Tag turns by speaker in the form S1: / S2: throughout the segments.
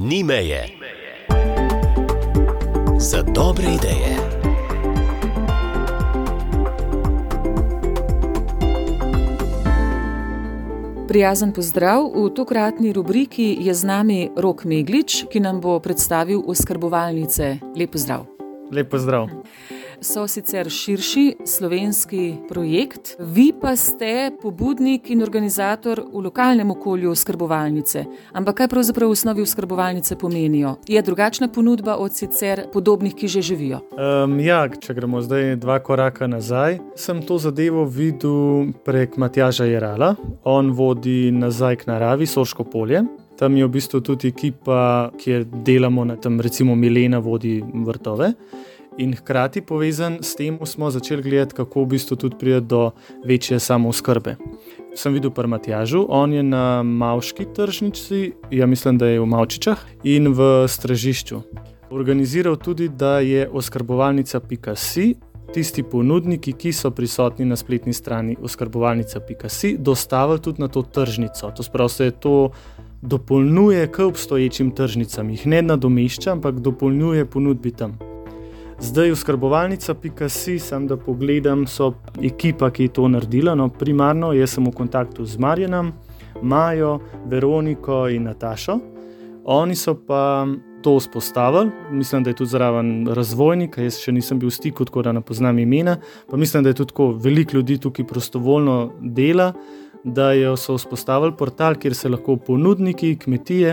S1: Ni meje. Za dobre ideje.
S2: Prijazen pozdrav. V tokratni rubriki je z nami Rok Meglič, ki nam bo predstavil oskrbovalnice. Lep pozdrav.
S3: Lep pozdrav.
S2: So sicer širši slovenski projekt, vi pa ste pobudnik in organizator v lokalnem okolju oskrbovalnice. Ampak kaj pravzaprav v osnovi oskrbovalnice pomenijo? Je drugačna ponudba od sicer podobnih, ki že živijo?
S3: Če gremo zdaj 2 koraka nazaj, sem to zadevo videl prek Matjaža Jerala. On vodi Nazaj k naravi, Sorško polje. Tam je v bistvu tudi ekipa, kjer delamo na tem, recimo Milena vodi vrtove. In hkrati povezan s tem smo začeli gledati, kako v bistvu tudi pride do večje samooskrbe. Sem videl pri Matjažu, on je na Mavški tržnici, mislim, da je v Mavčičah in v Stražišču. Organiziral tudi, da je oskrbovalnica.si, tisti ponudniki, ki so prisotni na spletni strani oskrbovalnica.si, dostavili tudi na to tržnico. To sprav se to dopolnjuje k obstoječim tržnicam. Jih ne nadomešča, ampak dopolnjuje ponudbi tam. Zdaj oskrbovalnica.si, sam da pogledam, so ekipa, ki je to naredila. Primarno jaz sem v kontaktu z Marjanom, Majo, Veroniko in Natašo. Oni so pa to vzpostavili. Mislim, da je tudi zraven razvojnik, jaz še nisem bil v stiku, tako da ne poznam imena. Pa mislim, da je tudi veliko ljudi tukaj prostovoljno dela, da so vzpostavili portal, kjer se lahko ponudniki, kmetije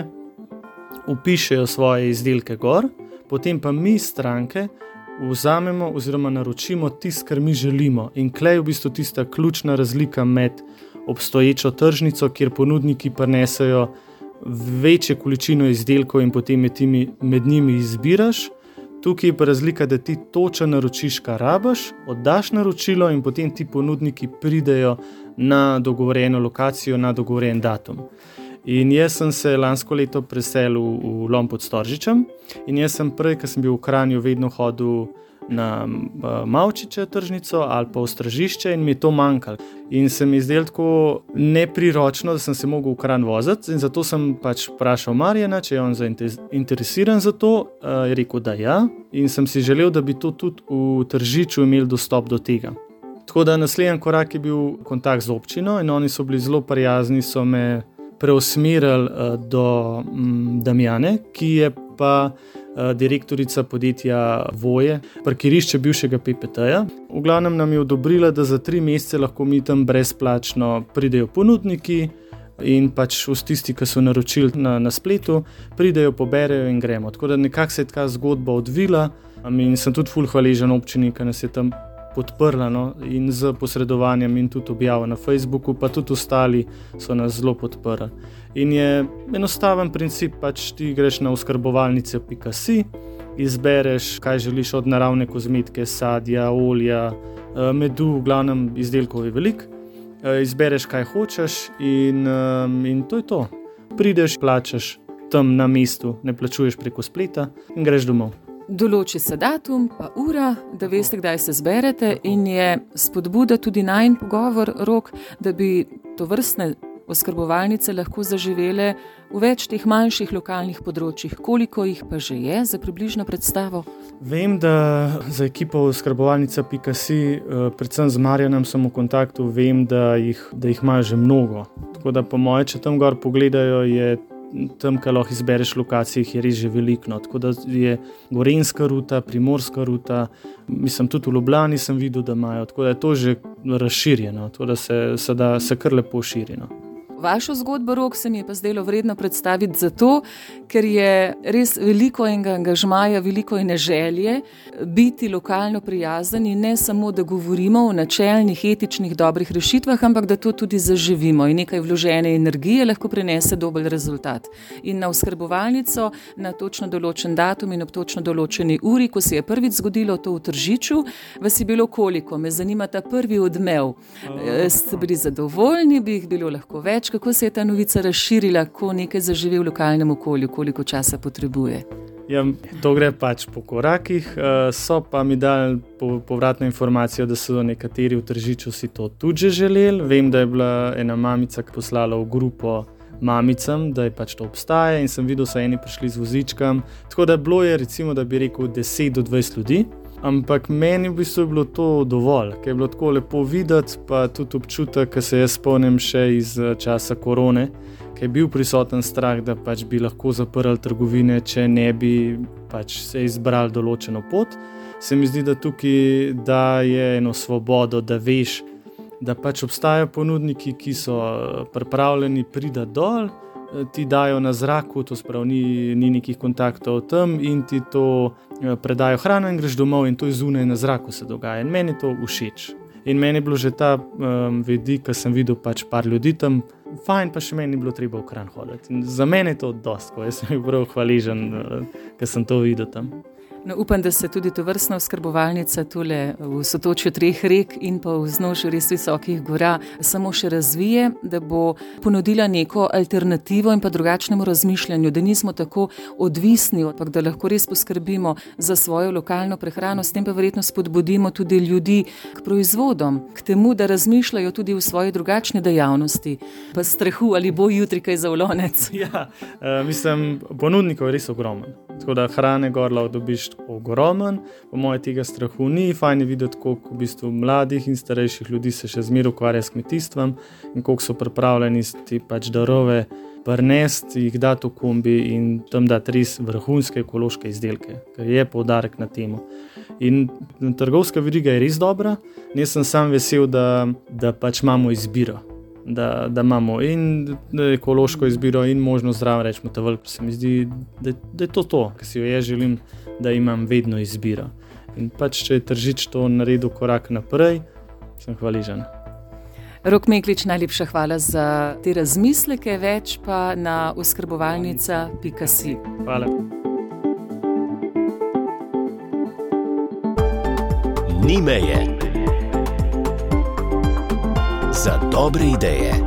S3: vpišejo svoje izdelke gor, potem pa mi stranke vzamemo oziroma naročimo tisto, kar mi želimo. In klej je v bistvu tista ključna razlika med obstoječo tržnico, kjer ponudniki prinesejo večje količino izdelkov in potem med njimi izbiraš. Tukaj je pa razlika, da ti točno naročiš, kar rabiš, oddaš naročilo in potem ti ponudniki pridejo na dogovorjeno lokacijo, na dogovorjen datum. In jaz sem se lansko leto preselil v Lom pod Storžičem in jaz sem prej, ko sem bil v Kranju, vedno hodil na Mavčiče tržnico ali pa v Stražišče in mi je to manjkalo. In se mi je zdelo tako nepriročno, da sem se mogel v Kranj voziti in zato sem vprašal Marjana, če je on zainteresiran za to. Je rekel, da ja, in sem si želel, da bi to tudi v Tržiču imeli dostop do tega. Tako da naslednji korak je bil kontakt z občino in oni so bili zelo prijazni, so me preusmerili do Damjane, ki je pa direktorica podjetja Voje, parkirišče bivšega PPT-ja. V glavnem nam je odobrila, da za 3 mesece lahko mi tam brezplačno pridejo ponudniki in v tisti, ki so naročili na spletu, pridejo, poberejo in gremo. Tako da nekako se je ta zgodba odvila in sem tudi ful hvaležen občini, ki nas je tam podprla in z posredovanjem in tudi objavo na Facebooku, pa tudi ostali so nas zelo podprli. In je enostaven princip, ti greš na oskrbovalnice.si, izbereš, kaj želiš od naravne kozmetike, sadja, olja, medu, v glavnem izdelkov je veliko, izbereš, kaj hočeš in to je to. Prideš, plačaš tam na mestu, ne plačuješ preko spleta in greš domov.
S2: Določi se datum pa ura, da veste, kdaj se zberete in je spodbuda tudi najin pogovor, Rok, da bi tovrstne oskrbovalnice lahko zaživele v več teh manjših lokalnih področjih. Koliko jih pa že je za približno predstavo?
S3: Vem, da za ekipo oskrbovalnica.si, predvsem z Marjanom sem v kontaktu, vem, da jih imajo že mnogo. Tako da po moje, če tam gor pogledajo, je tam, kaj lahko izbereš lokacije, je res že veliko. Tako da je gorenjska ruta, primorska ruta, tudi v Ljubljani sem videl, da imajo, tako da je to že razširjeno, tako da se kar lepo širi.
S2: Vašo zgodbo, Rok, se mi je pa zdelo vredno predstaviti zato, ker je res veliko enega angažmaja, veliko ene želje biti lokalno prijazen in ne samo, da govorimo o načelnih, etičnih, dobrih rešitvah, ampak da to tudi zaživimo in nekaj vložene energije lahko prinese dober rezultat. In na oskrbovalnico na točno določen datum in ob točno določeni uri, ko se je prvič zgodilo to v Tržiču, vas je bilo koliko? Me zanima ta prvi odmev. Ste bili zadovoljni, bi jih bilo lahko več? Kako se je ta novica razširila, ko nekaj zaživi v lokalnem okolju, koliko časa potrebuje?
S3: Ja, to gre po korakih, so pa mi dali povratno informacijo, da so nekateri v Tržiču si to tudi že želeli. Vem, da je bila ena mamica, ki poslala v grupo mamicam, da je pač to obstaja in sem videl, da so eni prišli z vozičkom. Tako da bilo je recimo, da bi rekel 10 do 20 ljudi, ampak meni v bistvu je bilo to dovolj, ker je bilo tako lepo videti, pa tudi občutek, ki se jaz spomnim še iz časa korone, ker je bil prisoten strah, da pač bi lahko zaprli trgovine, če ne bi pač se izbrali določeno pot. Se mi zdi, da tukaj daje eno svobodo, da veš, da pač obstajajo ponudniki, ki so pripravljeni priti dol, ti dajo na zraku, to spravi ni nekih kontaktov tam in ti to predajo hrano in greš domov in to je zunaj na zraku se dogaja. In meni je to všeč. In meni je bilo že ta vidik, ko sem videl pač par ljudi tam, fajn, pa še meni je bilo treba v Kranj hoditi. In za mene je to dosti, jaz sem bil prav hvaležen, ker sem to videl tam.
S2: No, upam, da se tudi tovrstna oskrbovalnica tule v sotočju 3 rek in pa vznožju res visokih gora samo še razvije, da bo ponudila neko alternativo in pa drugačnemu razmišljanju, da nismo tako odvisni, ampak da lahko res poskrbimo za svojo lokalno prehrano, s tem pa verjetno spodbudimo tudi ljudi k proizvodom, k temu, da razmišljajo tudi v svoji drugačni dejavnosti, pa strahu ali bo jutri kaj za ulonec.
S3: Ja, mislim, ponudnikov je res ogromen. Tako da hrane gorla dobiš ogromen, po moje tega strahu ni, fajn je videti, koliko v bistvu mladih in starejših ljudi se še zmeraj ukvarja s kmetijstvom in koliko so pripravljeni ti pač darove prinesti, jih dati v kombi in tam dati res vrhunske ekološke izdelke, ker je poudarek na temu. In trgovska veriga je res dobra, jaz sem sam vesel, da pač imamo izbiro. Da imamo in ekološko izbiro in možnost zdravo rečemo tavel. Se mi zdi, da je to, ki si jo jaz želim, da imam vedno izbiro. In pač, če je Tržič to naredil korak naprej, sem hvaležen.
S2: Rok Meklič, najlepša hvala za te razmisleke, več pa na oskrbovalnica.si.
S3: Hvala.
S1: Ni meje za dobre ideje.